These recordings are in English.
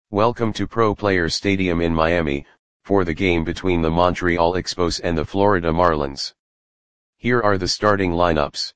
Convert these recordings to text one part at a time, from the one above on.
Welcome to Pro Players Stadium in Miami, for the game between the Montreal Expos and the Florida Marlins. Here are the starting lineups.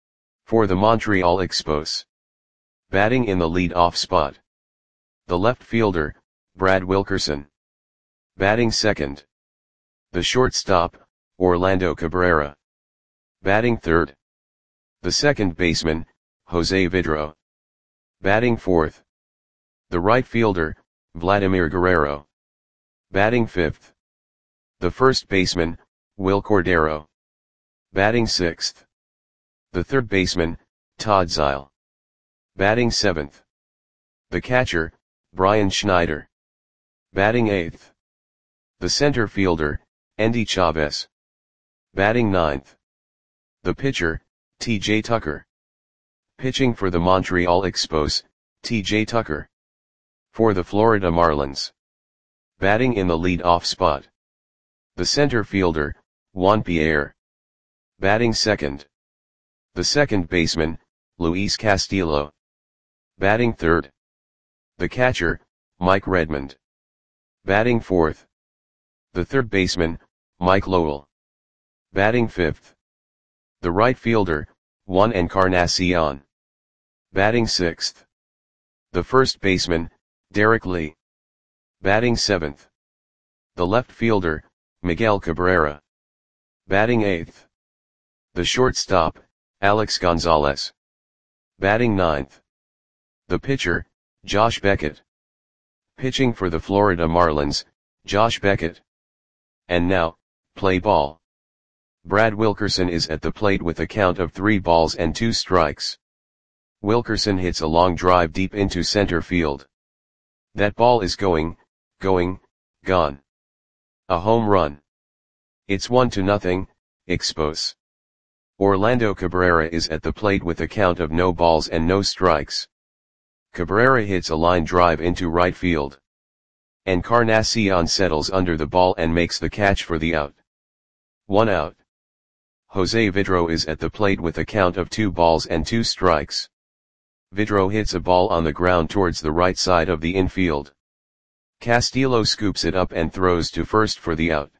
For the Montreal Expos. Batting in the lead-off spot. The left fielder, Brad Wilkerson. Batting second. The shortstop, Orlando Cabrera. Batting third. The second baseman, Jose Vidro. Batting fourth. The right fielder, Vladimir Guerrero. Batting fifth. The first baseman, Wil Cordero. Batting sixth. The third baseman, Todd Zeile. Batting seventh. The catcher, Brian Schneider. Batting eighth. The center fielder, Endy Chavez. Batting ninth. The pitcher, T.J. Tucker. Pitching for the Montreal Expos, T.J. Tucker. For the Florida Marlins. Batting in the lead-off spot. The center fielder, Juan Pierre. Batting second. The second baseman, Luis Castillo. Batting third. The catcher, Mike Redmond. Batting fourth. The third baseman, Mike Lowell. Batting fifth. The right fielder, Juan Encarnacion. Batting sixth. The first baseman, Derek Lee. Batting seventh. The left fielder, Miguel Cabrera. Batting eighth. The shortstop, Alex Gonzalez. Batting ninth. The pitcher, Josh Beckett. Pitching for the Florida Marlins, Josh Beckett. And now, play ball. Brad Wilkerson is at the plate with a count of 3 balls and 2 strikes. Wilkerson hits a long drive deep into center field. That ball is gone. A home run. It's 1-0, Expos. Orlando Cabrera is at the plate with a count of no balls and no strikes. Cabrera hits a line drive into right field. Encarnacion settles under the ball and makes the catch for the out. 1 out. Jose Vidro is at the plate with a count of 2 balls and 2 strikes. Vidro hits a ball on the ground towards the right side of the infield. Castillo scoops it up and throws to first for the out.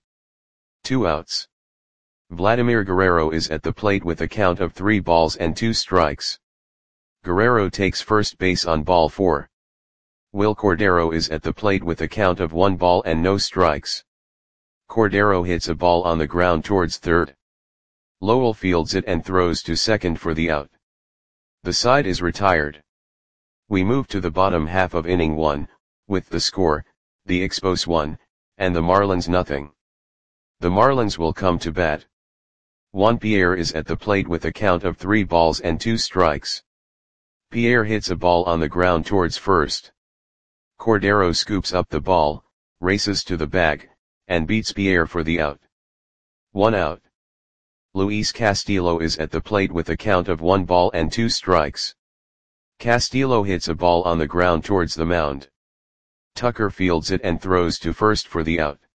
2 outs. Vladimir Guerrero is at the plate with a count of 3 balls and 2 strikes. Guerrero takes first base on ball 4. Wil Cordero is at the plate with a count of 1 ball and no strikes. Cordero hits a ball on the ground towards third. Lowell fields it and throws to second for the out. The side is retired. We move to the bottom half of inning 1, with the score, the Expos 1, and the Marlins nothing. The Marlins will come to bat. Juan Pierre is at the plate with a count of 3 balls and 2 strikes. Pierre hits a ball on the ground towards first. Cordero scoops up the ball, races to the bag, and beats Pierre for the out. 1 out. Luis Castillo is at the plate with a count of 1 ball and 2 strikes. Castillo hits a ball on the ground towards the mound. Tucker fields it and throws to first for the out.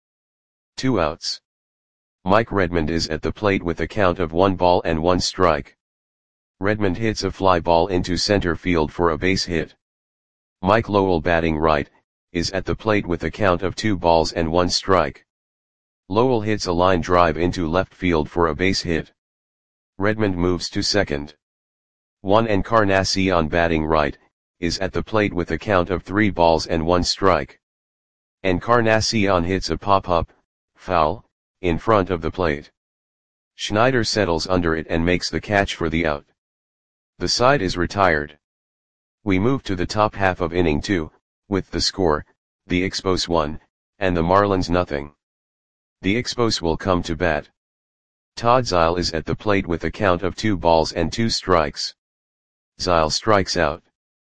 2 outs. Mike Redmond is at the plate with a count of 1 ball and 1 strike. Redmond hits a fly ball into center field for a base hit. Mike Lowell, batting right, is at the plate with a count of 2 balls and 1 strike. Lowell hits a line drive into left field for a base hit. Redmond moves to second. Juan Encarnacion, batting right, is at the plate with a count of 3 balls and 1 strike. Encarnacion hits a pop-up, foul, in front of the plate. Schneider settles under it and makes the catch for the out. The side is retired. We move to the top half of inning 2, with the score, the Expos 1, and the Marlins nothing. The Expos will come to bat. Todd Zeile is at the plate with a count of 2 balls and 2 strikes. Zeile strikes out.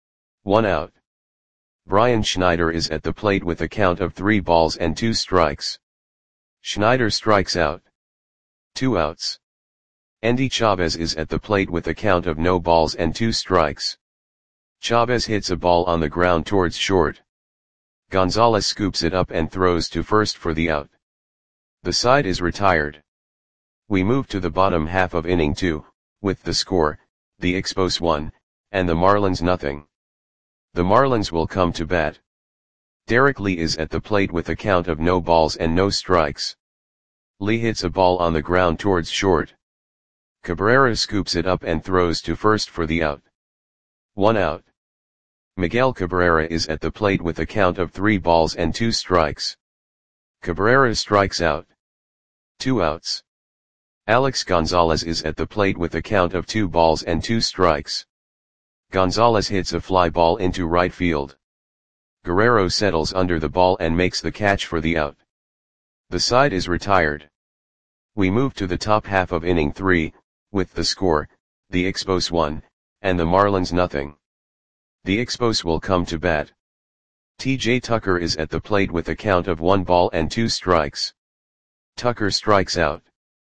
1 out. Brian Schneider is at the plate with a count of 3 balls and 2 strikes. Schneider strikes out. 2 outs. Endy Chavez is at the plate with a count of no balls and 2 strikes. Chavez hits a ball on the ground towards short. Gonzalez scoops it up and throws to first for the out. The side is retired. We move to the bottom half of inning 2, with the score, the Expos 1, and the Marlins nothing. The Marlins will come to bat. Derek Lee is at the plate with a count of no balls and no strikes. Lee hits a ball on the ground towards short. Cabrera scoops it up and throws to first for the out. 1 out. Miguel Cabrera is at the plate with a count of 3 balls and 2 strikes. Cabrera strikes out. 2 outs. Alex Gonzalez is at the plate with a count of 2 balls and 2 strikes. Gonzalez hits a fly ball into right field. Guerrero settles under the ball and makes the catch for the out. The side is retired. We move to the top half of inning 3, with the score, the Expos 1, and the Marlins nothing. The Expos will come to bat. T.J. Tucker is at the plate with a count of 1 ball and 2 strikes. Tucker strikes out.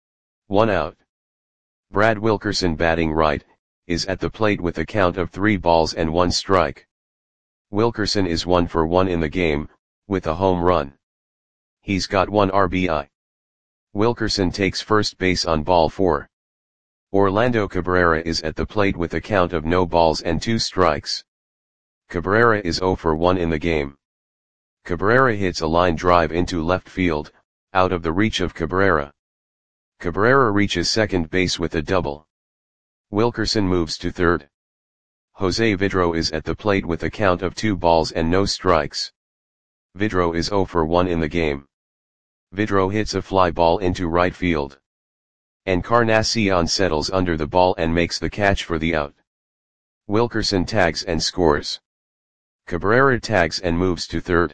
1 out. Brad Wilkerson, batting right, is at the plate with a count of 3 balls and 1 strike. Wilkerson is 1 for 1 in the game, with a home run. He's got 1 RBI. Wilkerson takes first base on ball 4. Orlando Cabrera is at the plate with a count of no balls and 2 strikes. Cabrera is 0 for 1 in the game. Cabrera hits a line drive into left field, out of the reach of Cabrera. Cabrera reaches second base with a double. Wilkerson moves to third. Jose Vidro is at the plate with a count of 2 balls and no strikes. Vidro is 0 for 1 in the game. Vidro hits a fly ball into right field. Encarnacion settles under the ball and makes the catch for the out. Wilkerson tags and scores. Cabrera tags and moves to third.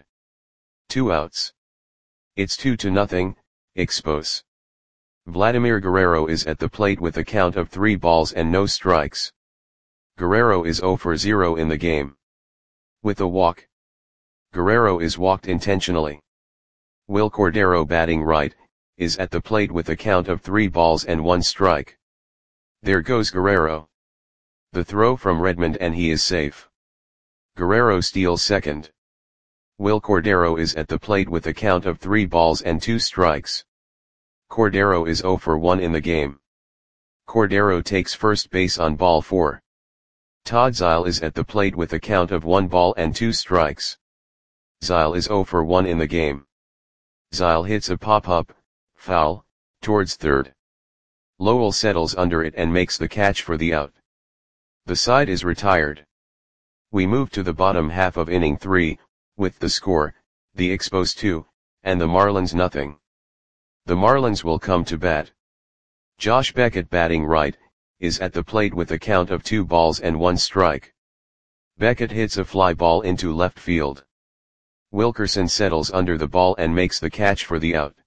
2 outs. It's 2-0, Expos. Vladimir Guerrero is at the plate with a count of 3 balls and no strikes. Guerrero is 0 for 0 in the game. With a walk. Guerrero is walked intentionally. Will Cordero, batting right, is at the plate with a count of 3 balls and 1 strike. There goes Guerrero. The throw from Redmond and he is safe. Guerrero steals second. Will Cordero is at the plate with a count of 3 balls and 2 strikes. Cordero is 0 for 1 in the game. Cordero takes first base on ball 4. Todd Zeile is at the plate with a count of 1 ball and 2 strikes. Zeile is 0 for 1 in the game. Zeile hits a pop-up, foul, towards third. Lowell settles under it and makes the catch for the out. The side is retired. We move to the bottom half of inning 3, with the score, the Expos 2, and the Marlins nothing. The Marlins will come to bat. Josh Beckett, batting right, is at the plate with a count of 2 balls and 1 strike. Beckett hits a fly ball into left field. Wilkerson settles under the ball and makes the catch for the out.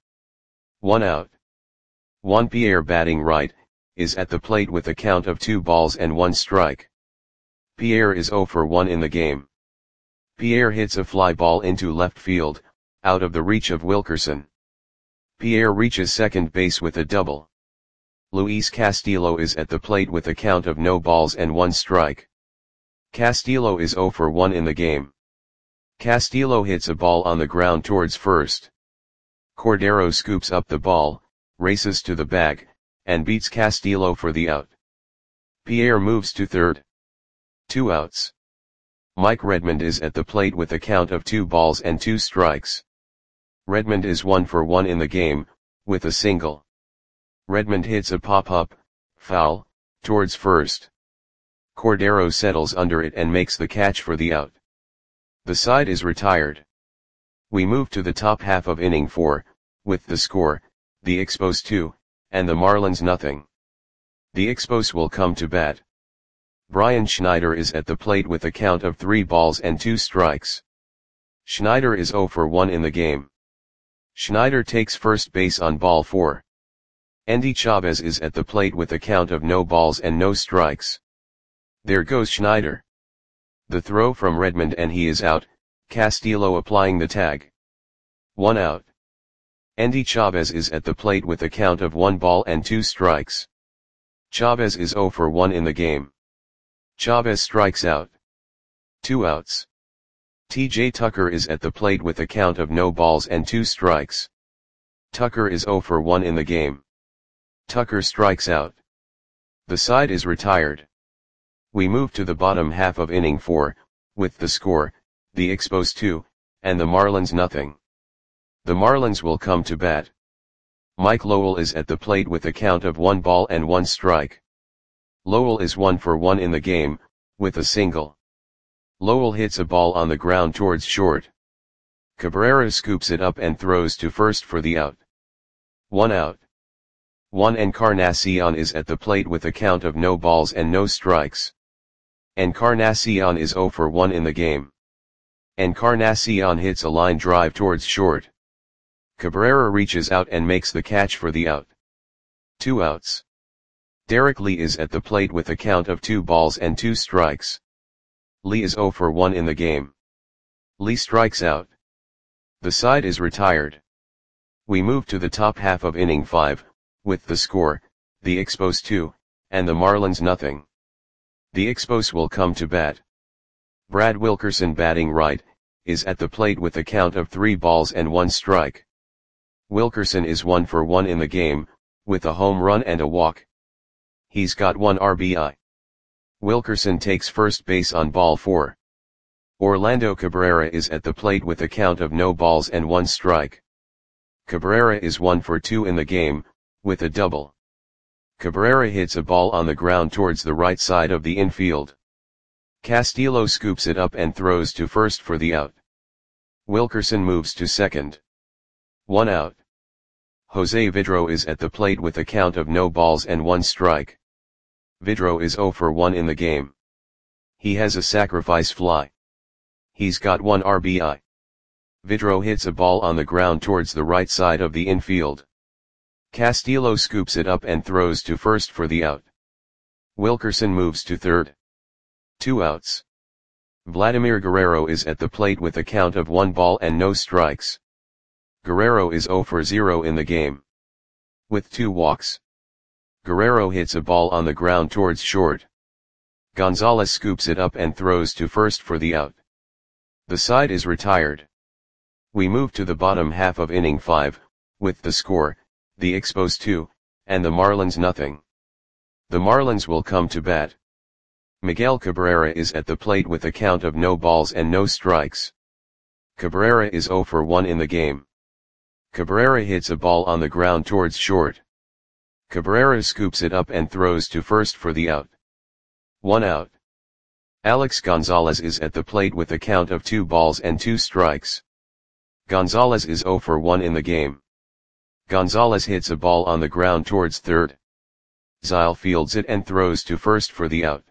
1 out. Juan Pierre, batting right, is at the plate with a count of 2 balls and 1 strike. Pierre is 0 for 1 in the game. Pierre hits a fly ball into left field, out of the reach of Wilkerson. Pierre reaches second base with a double. Luis Castillo is at the plate with a count of no balls and 1 strike. Castillo is 0 for 1 in the game. Castillo hits a ball on the ground towards first. Cordero scoops up the ball, races to the bag, and beats Castillo for the out. Pierre moves to third. 2 outs. Mike Redmond is at the plate with a count of 2 balls and 2 strikes. Redmond is 1 for 1 in the game, with a single. Redmond hits a pop-up, foul, towards first. Cordero settles under it and makes the catch for the out. The side is retired. We move to the top half of inning 4, with the score, the Expos 2, and the Marlins nothing. The Expos will come to bat. Brian Schneider is at the plate with a count of 3 balls and 2 strikes. Schneider is 0 for 1 in the game. Schneider takes first base on ball 4. Andy Chavez is at the plate with a count of no balls and no strikes. There goes Schneider. The throw from Redmond and he is out, Castillo applying the tag. 1 out. Andy Chavez is at the plate with a count of 1 ball and 2 strikes. Chavez is 0 for 1 in the game. Chavez strikes out. 2 outs. T.J. Tucker is at the plate with a count of no balls and 2 strikes. Tucker is 0 for 1 in the game. Tucker strikes out. The side is retired. We move to the bottom half of inning 4, with the score, the Expos 2, and the Marlins nothing. The Marlins will come to bat. Mike Lowell is at the plate with a count of 1 ball and 1 strike. Lowell is 1 for 1 in the game, with a single. Lowell hits a ball on the ground towards short. Cabrera scoops it up and throws to first for the out. 1 out. 1 Encarnacion is at the plate with a count of no balls and no strikes. Encarnacion is 0 for 1 in the game. Encarnacion hits a line drive towards short. Cabrera reaches out and makes the catch for the out. 2 outs. Derek Lee is at the plate with a count of 2 balls and 2 strikes. Lee is 0 for 1 in the game. Lee strikes out. The side is retired. We move to the top half of inning 5, with the score, the Expos 2, and the Marlins nothing. The Expos will come to bat. Brad Wilkerson, batting right, is at the plate with a count of 3 balls and 1 strike. Wilkerson is 1 for 1 in the game, with a home run and a walk. He's got 1 RBI. Wilkerson takes first base on ball 4. Orlando Cabrera is at the plate with a count of no balls and 1 strike. Cabrera is 1 for 2 in the game, with a double. Cabrera hits a ball on the ground towards the right side of the infield. Castillo scoops it up and throws to first for the out. Wilkerson moves to second. 1 out. Jose Vidro is at the plate with a count of no balls and 1 strike. Vidro is 0 for 1 in the game. He has a sacrifice fly. He's got 1 RBI. Vidro hits a ball on the ground towards the right side of the infield. Castillo scoops it up and throws to first for the out. Wilkerson moves to third. 2 outs. Vladimir Guerrero is at the plate with a count of 1 ball and no strikes. Guerrero is 0 for 0 in the game. With 2 walks. Guerrero hits a ball on the ground towards short. Gonzalez scoops it up and throws to first for the out. The side is retired. We move to the bottom half of inning 5, with the score, the Expos 2, and the Marlins nothing. The Marlins will come to bat. Miguel Cabrera is at the plate with a count of no balls and no strikes. Cabrera is 0 for 1 in the game. Cabrera hits a ball on the ground towards short. Cabrera scoops it up and throws to first for the out. 1 out. Alex Gonzalez is at the plate with a count of 2 balls and 2 strikes. Gonzalez is 0 for 1 in the game. Gonzalez hits a ball on the ground towards third. Zile fields it and throws to first for the out.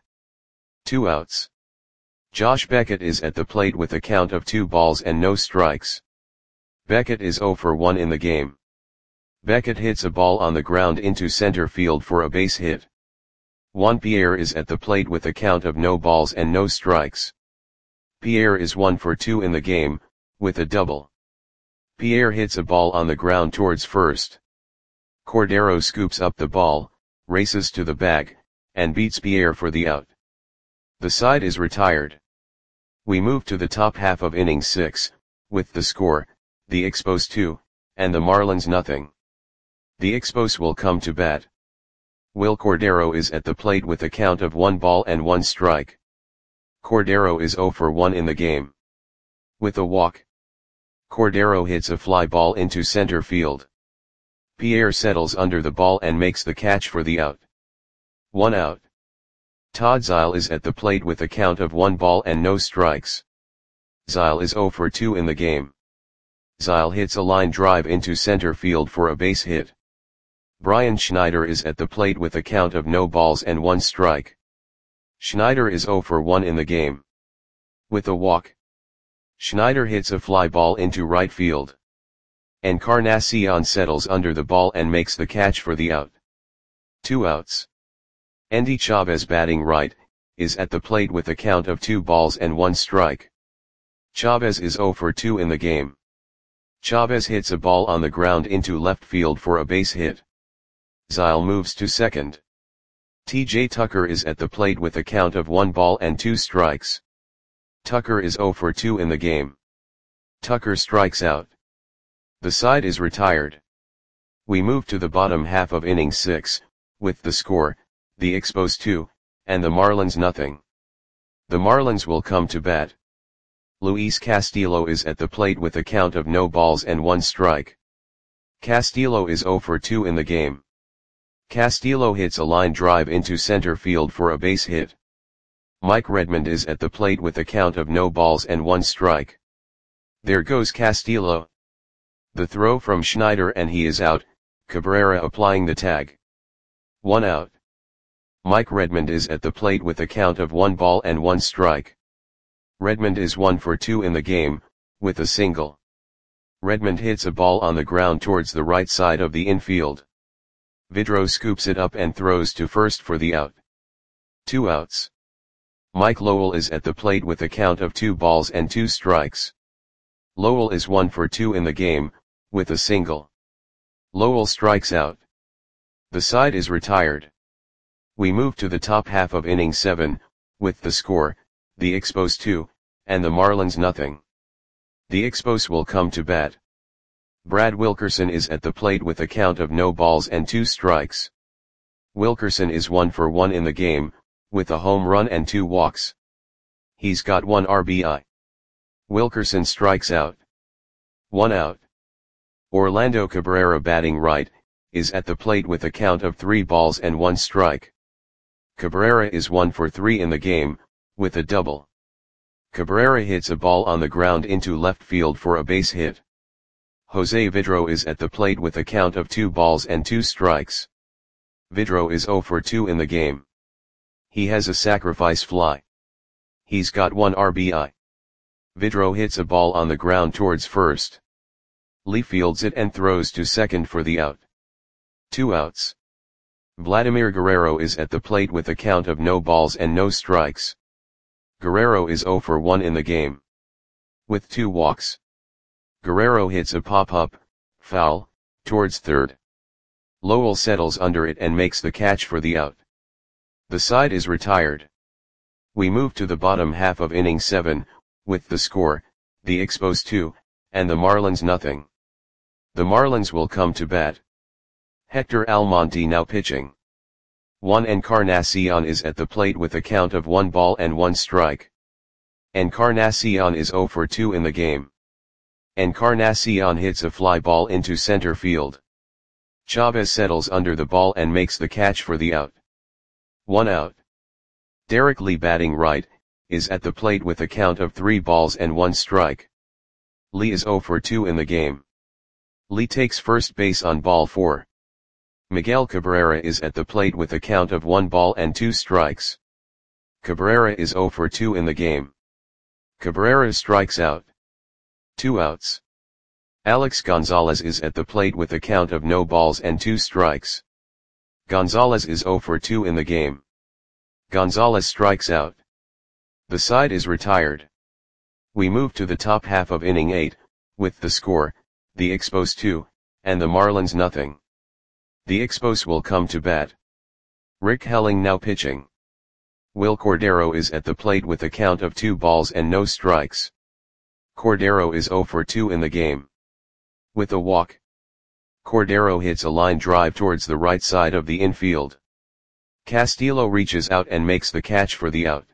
2 outs. Josh Beckett is at the plate with a count of 2 balls and no strikes. Beckett is 0 for 1 in the game. Beckett hits a ball on the ground into center field for a base hit. Juan Pierre is at the plate with a count of no balls and no strikes. Pierre is 1 for 2 in the game, with a double. Pierre hits a ball on the ground towards first. Cordero scoops up the ball, races to the bag, and beats Pierre for the out. The side is retired. We move to the top half of inning 6, with the score, the Expos 2, and the Marlins nothing. The Expos will come to bat. Will Cordero is at the plate with a count of 1 ball and 1 strike. Cordero is 0 for 1 in the game. With a walk. Cordero hits a fly ball into center field. Pierre settles under the ball and makes the catch for the out. 1 out. Todd Zile is at the plate with a count of 1 ball and no strikes. Zile is 0 for 2 in the game. Zile hits a line drive into center field for a base hit. Brian Schneider is at the plate with a count of no balls and 1 strike. Schneider is 0 for 1 in the game. With a walk. Schneider hits a fly ball into right field. Encarnacion settles under the ball and makes the catch for the out. 2 outs. Endy Chavez, batting right, is at the plate with a count of 2 balls and 1 strike. Chavez is 0 for 2 in the game. Chavez hits a ball on the ground into left field for a base hit. Zile moves to second. T.J. Tucker is at the plate with a count of 1 ball and 2 strikes. Tucker is 0 for 2 in the game. Tucker strikes out. The side is retired. We move to the bottom half of inning 6, with the score, the Expos 2, and the Marlins nothing. The Marlins will come to bat. Luis Castillo is at the plate with a count of no balls and 1 strike. Castillo is 0 for 2 in the game. Castillo hits a line drive into center field for a base hit. Mike Redmond is at the plate with a count of no balls and 1 strike. There goes Castillo. The throw from Schneider and he is out, Cabrera applying the tag. 1 out. Mike Redmond is at the plate with a count of 1 ball and 1 strike. Redmond is 1 for 2 in the game, with a single. Redmond hits a ball on the ground towards the right side of the infield. Vidro scoops it up and throws to first for the out. 2 outs. Mike Lowell is at the plate with a count of 2 balls and 2 strikes. Lowell is 1 for 2 in the game, with a single. Lowell strikes out. The side is retired. We move to the top half of inning 7, with the score, the Expos 2, and the Marlins nothing. The Expos will come to bat. Brad Wilkerson is at the plate with a count of no balls and 2 strikes. Wilkerson is 1 for 1 in the game, with a home run and 2 walks. He's got 1 RBI. Wilkerson strikes out. 1 out. Orlando Cabrera, batting right, is at the plate with a count of 3 balls and 1 strike. Cabrera is 1 for 3 in the game, with a double. Cabrera hits a ball on the ground into left field for a base hit. Jose Vidro is at the plate with a count of 2 balls and 2 strikes. Vidro is 0 for 2 in the game. He has a sacrifice fly. He's got 1 RBI. Vidro hits a ball on the ground towards first. Lee fields it and throws to second for the out. 2 outs. Vladimir Guerrero is at the plate with a count of no balls and no strikes. Guerrero is 0 for 1 in the game. With 2 walks. Guerrero hits a pop-up, foul, towards third. Lowell settles under it and makes the catch for the out. The side is retired. We move to the bottom half of inning 7, with the score, the Expos 2, and the Marlins nothing. The Marlins will come to bat. Hector Almonte now pitching. Juan Encarnacion is at the plate with a count of 1 ball and 1 strike. Encarnacion is 0 for 2 in the game. Encarnacion hits a fly ball into center field. Chavez settles under the ball and makes the catch for the out. 1 out. Derek Lee, batting right, is at the plate with a count of 3 balls and 1 strike. Lee is 0 for 2 in the game. Lee takes first base on ball 4. Miguel Cabrera is at the plate with a count of 1 ball and 2 strikes. Cabrera is 0 for 2 in the game. Cabrera strikes out. 2 outs. Alex Gonzalez is at the plate with a count of no balls and 2 strikes. Gonzalez is 0 for 2 in the game. Gonzalez strikes out. The side is retired. We move to the top half of inning 8, with the score, the Expos 2, and the Marlins nothing. The Expos will come to bat. Rick Helling now pitching. Will Cordero is at the plate with a count of 2 balls and no strikes. Cordero is 0 for 2 in the game. With a walk. Cordero hits a line drive towards the right side of the infield. Castillo reaches out and makes the catch for the out.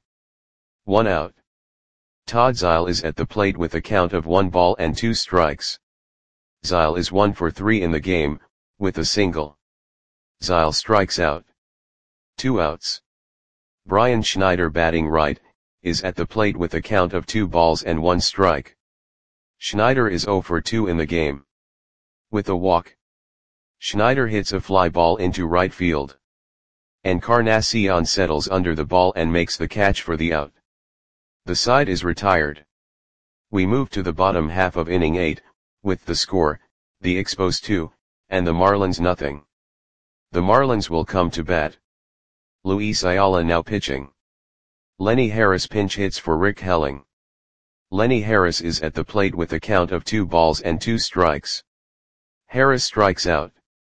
1 out. Todd Zeile is at the plate with a count of 1 ball and 2 strikes. Zeile is 1 for 3 in the game, with a single. Zeile strikes out. 2 outs. Brian Schneider, batting right, is at the plate with a count of 2 balls and 1 strike. Schneider is 0 for 2 in the game. With a walk. Schneider hits a fly ball into right field. Encarnacion settles under the ball and makes the catch for the out. The side is retired. We move to the bottom half of inning 8, with the score, the Expos 2, and the Marlins nothing. The Marlins will come to bat. Luis Ayala now pitching. Lenny Harris pinch hits for Rick Helling. Lenny Harris is at the plate with a count of 2 balls and 2 strikes. Harris strikes out.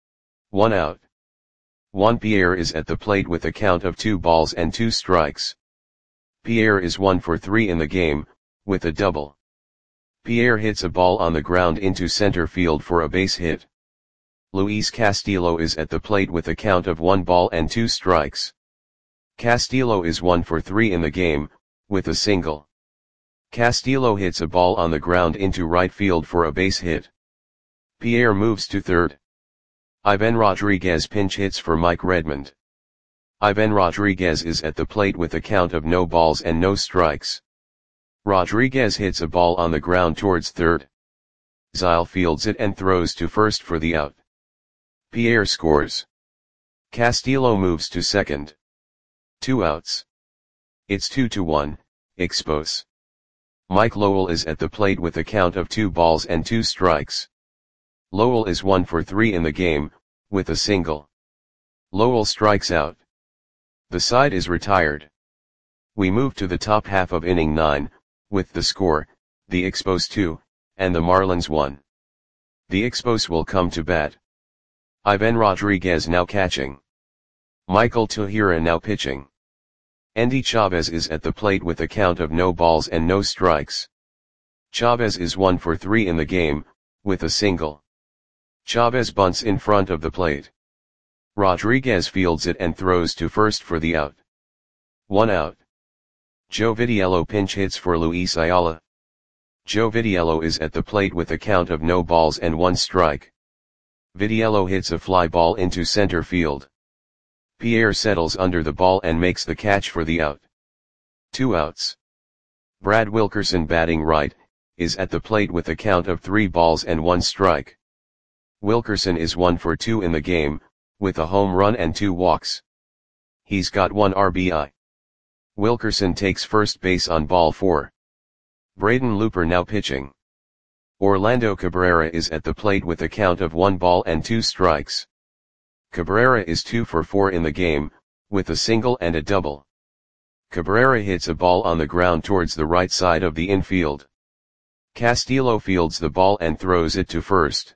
1 out. Juan Pierre is at the plate with a count of 2 balls and 2 strikes. Pierre is 1 for 3 in the game, with a double. Pierre hits a ball on the ground into center field for a base hit. Luis Castillo is at the plate with a count of 1 ball and 2 strikes. Castillo is 1 for 3 in the game, with a single. Castillo hits a ball on the ground into right field for a base hit. Pierre moves to third. Ivan Rodriguez pinch hits for Mike Redmond. Ivan Rodriguez is at the plate with a count of no balls and no strikes. Rodriguez hits a ball on the ground towards third. Zyle fields it and throws to first for the out. Pierre scores. Castillo moves to second. 2 outs. It's 2-1, Expos. Mike Lowell is at the plate with a count of 2 balls and 2 strikes. Lowell is 1 for 3 in the game, with a single. Lowell strikes out. The side is retired. We move to the top half of inning 9, with the score, the Expos 2, and the Marlins 1. The Expos will come to bat. Ivan Rodriguez now catching. Michael Tahira now pitching. Andy Chavez is at the plate with a count of no balls and no strikes. Chavez is 1 for 3 in the game, with a single. Chavez bunts in front of the plate. Rodriguez fields it and throws to first for the out. 1 out. Joe Vitiello pinch hits for Luis Ayala. Joe Vitiello is at the plate with a count of no balls and 1 strike. Vitiello hits a fly ball into center field. Pierre settles under the ball and makes the catch for the out. 2 outs. Brad Wilkerson batting right, is at the plate with a count of 3 balls and 1 strike. Wilkerson is 1 for 2 in the game, with a home run and 2 walks. He's got 1 RBI. Wilkerson takes first base on ball 4. Braden Looper now pitching. Orlando Cabrera is at the plate with a count of 1 ball and 2 strikes. Cabrera is 2 for 4 in the game, with a single and a double. Cabrera hits a ball on the ground towards the right side of the infield. Castillo fields the ball and throws it to first.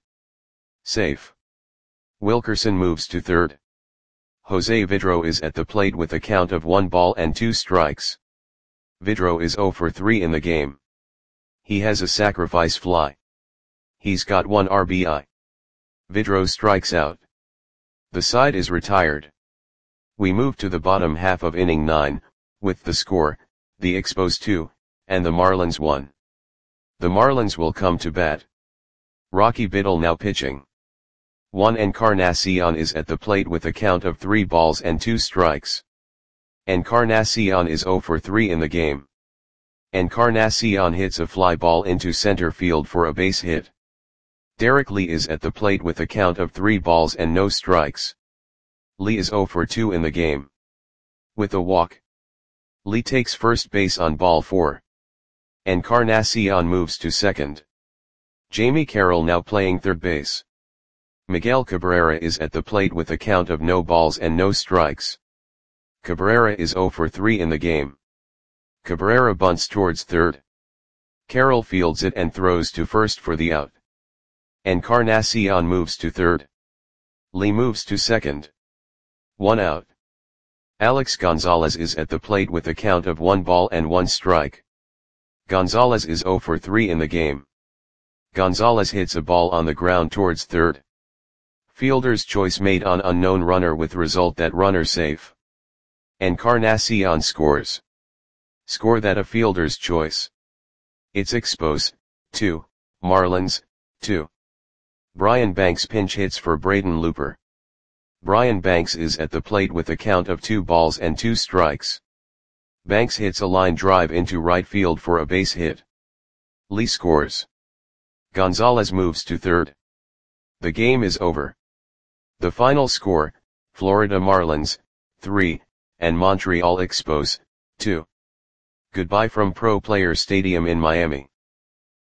Safe. Wilkerson moves to third. Jose Vidro is at the plate with a count of 1 ball and 2 strikes. Vidro is 0 for 3 in the game. He has a sacrifice fly. He's got 1 RBI. Vidro strikes out. The side is retired. We move to the bottom half of inning 9, with the score, the Expos 2, and the Marlins 1. The Marlins will come to bat. Rocky Biddle now pitching. Juan Encarnacion is at the plate with a count of 3 balls and 2 strikes. Encarnacion is 0 for 3 in the game. Encarnacion hits a fly ball into center field for a base hit. Derek Lee is at the plate with a count of 3 balls and no strikes. Lee is 0 for 2 in the game. With a walk. Lee takes first base on ball 4. Encarnacion moves to second. Jamie Carroll now playing third base. Miguel Cabrera is at the plate with a count of no balls and no strikes. Cabrera is 0 for 3 in the game. Cabrera bunts towards third. Carroll fields it and throws to first for the out. Encarnacion moves to third. Lee moves to second. 1 out. Alex Gonzalez is at the plate with a count of 1 ball and 1 strike. Gonzalez is 0 for 3 in the game. Gonzalez hits a ball on the ground towards third. Fielder's choice made on unknown runner with result that runner safe. Encarnacion scores. Score that a fielder's choice. It's Expos, 2, Marlins, 2. Brian Banks pinch hits for Braden Looper. Brian Banks is at the plate with a count of 2 balls and 2 strikes. Banks hits a line drive into right field for a base hit. Lee scores. Gonzalez moves to third. The game is over. The final score, Florida Marlins, 3, and Montreal Expos, 2. Goodbye from Pro Player Stadium in Miami.